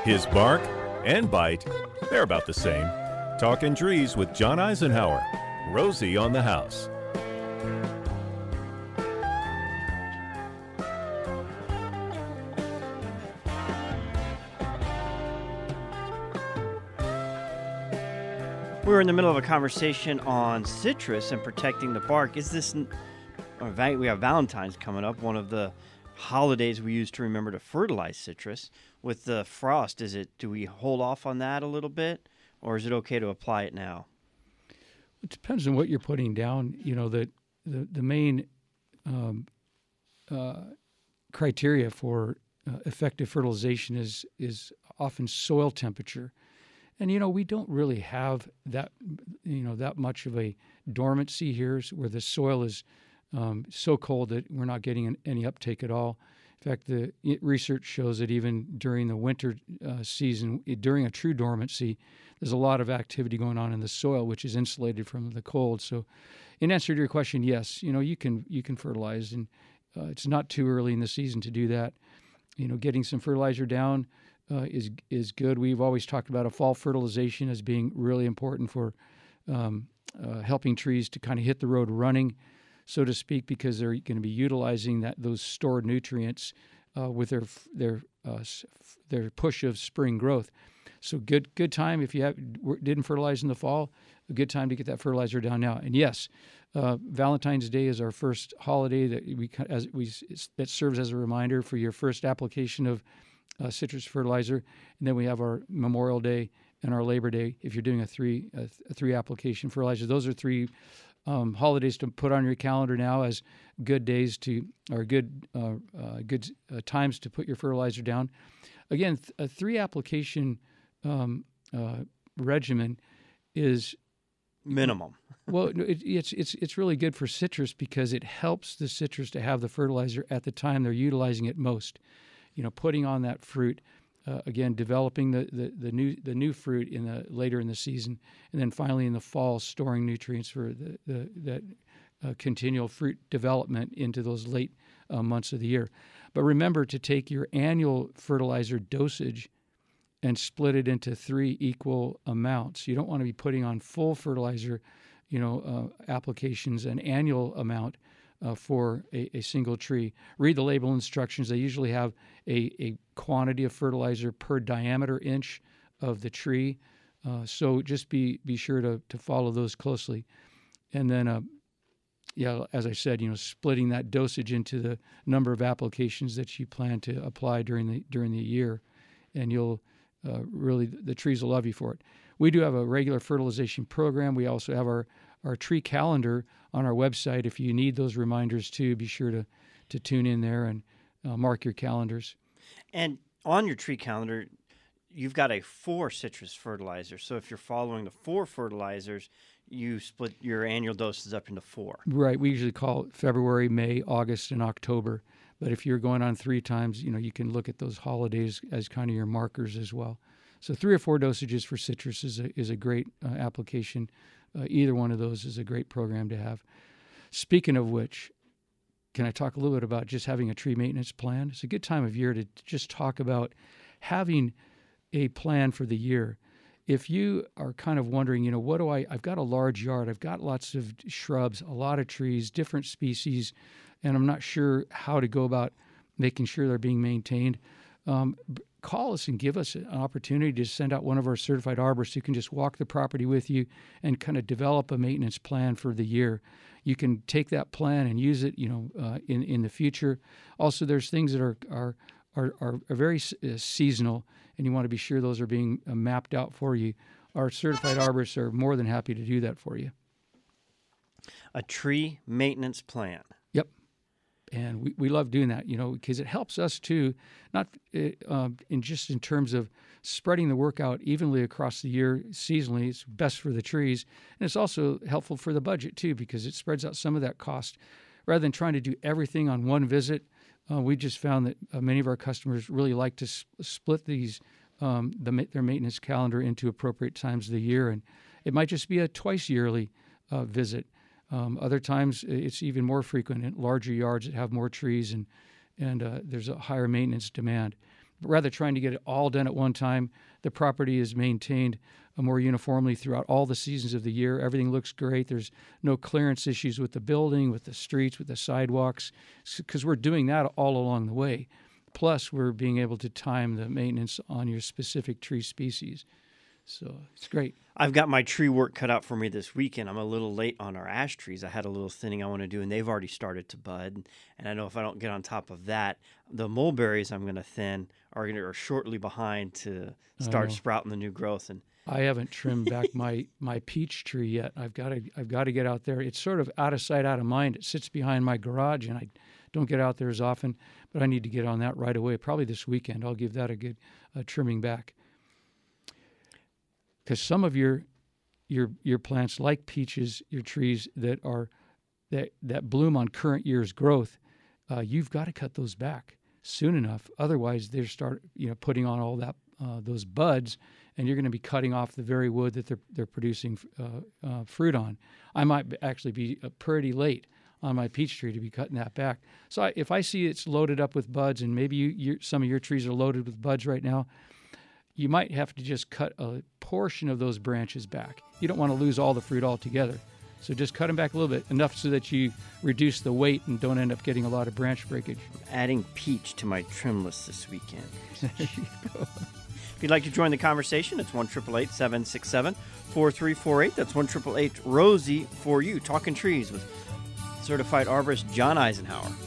His bark and bite, they're about the same. Talking Trees with John Eisenhower. Rosie on the house. We're in the middle of a conversation on citrus and protecting the bark. We have Valentine's coming up, one of the holidays we use to remember to fertilize citrus. With the frost, do we hold off on that a little bit, or is it okay to apply it now? It depends on what you're putting down. You know, the main criteria for effective fertilization is often soil temperature. And, you know, we don't really have that much of a dormancy here where the soil is so cold that we're not getting any uptake at all. In fact, the research shows that even during the winter season, during a true dormancy, there's a lot of activity going on in the soil, which is insulated from the cold. So in answer to your question, yes, you know, you can fertilize, and it's not too early in the season to do that. You know, getting some fertilizer down is good. We've always talked about a fall fertilization as being really important for helping trees to kind of hit the road running, so to speak, because they're going to be utilizing those stored nutrients with their push of spring growth. So good time if you didn't fertilize in the fall, a good time to get that fertilizer down now. And yes, Valentine's Day is our first holiday that serves as a reminder for your first application of citrus fertilizer, and then we have our Memorial Day and our Labor Day. If you're doing a three application fertilizer, those are three holidays to put on your calendar now as good days good times to put your fertilizer down. Again, a 3 application regimen is minimum. Well, it's really good for citrus because it helps the citrus to have the fertilizer at the time they're utilizing it most. You know, putting on that fruit, again, developing the new fruit later in the season, and then finally in the fall, storing nutrients for that continual fruit development into those late months of the year. But remember to take your annual fertilizer dosage and split it into 3 equal amounts. You don't want to be putting on full fertilizer, applications, an annual amount for a single tree. Read the label instructions. They usually have a quantity of fertilizer per diameter inch of the tree. So just be sure to follow those closely. And then, as I said, splitting that dosage into the number of applications that you plan to apply during the year, and you'll the trees will love you for it. We do have a regular fertilization program. We also have our tree calendar on our website. If you need those reminders too, be sure to tune in there and mark your calendars. And on your tree calendar, you've got a 4 citrus fertilizer. So if you're following the 4 fertilizers, you split your annual doses up into 4. Right. We usually call it February, May, August, and October. But if you're going on 3 times, you can look at those holidays as kind of your markers as well. So 3 or 4 dosages for citrus is a great application. Either one of those is a great program to have. Speaking of which, can I talk a little bit about just having a tree maintenance plan? It's a good time of year to just talk about having a plan for the year. If you are kind of wondering, I've got a large yard, I've got lots of shrubs, a lot of trees, different species, and I'm not sure how to go about making sure they're being maintained. Call us and give us an opportunity to send out one of our certified arborists who can just walk the property with you and kind of develop a maintenance plan for the year. You can take that plan and use it, in the future. Also, there's things that are very seasonal, and you want to be sure those are being mapped out for you. Our certified arborists are more than happy to do that for you. A tree maintenance plan. Yep. And we love doing that, because it helps us too, not in terms of spreading the work out evenly across the year seasonally. It's best for the trees. And it's also helpful for the budget too, because it spreads out some of that cost. Rather than trying to do everything on one visit, we just found that many of our customers really like to split these their maintenance calendar into appropriate times of the year. And it might just be a twice yearly visit. Other times it's even more frequent in larger yards that have more trees and there's a higher maintenance demand. rather trying to get it all done at one time, the property is maintained more uniformly throughout all the seasons of the year. Everything looks great. There's no clearance issues with the building, with the streets, with the sidewalks, because we're doing that all along the way. Plus, we're being able to time the maintenance on your specific tree species. So it's great. I've got my tree work cut out for me this weekend. I'm a little late on our ash trees. I had a little thinning I want to do, and they've already started to bud. And I know if I don't get on top of that, the mulberries I'm going to thin are shortly behind to start sprouting the new growth. And I haven't trimmed back my peach tree yet. I've got to get out there. It's sort of out of sight, out of mind. It sits behind my garage, and I don't get out there as often. But I need to get on that right away. Probably this weekend. I'll give that a good trimming back. Because some of your plants, like peaches, your trees that bloom on current year's growth, you've got to cut those back soon enough. Otherwise, they start putting on all that those buds, and you're going to be cutting off the very wood that they're producing fruit on. I might actually be pretty late on my peach tree to be cutting that back. So if I see it's loaded up with buds, and maybe some of your trees are loaded with buds right now, you might have to just cut a portion of those branches back. You don't want to lose all the fruit altogether. So just cut them back a little bit, enough so that you reduce the weight and don't end up getting a lot of branch breakage. Adding peach to my trim list this weekend. There you go. If you'd like to join the conversation, it's 1-888-767-4348. That's 1-888-ROSIE for you. Talking trees with certified arborist John Eisenhower.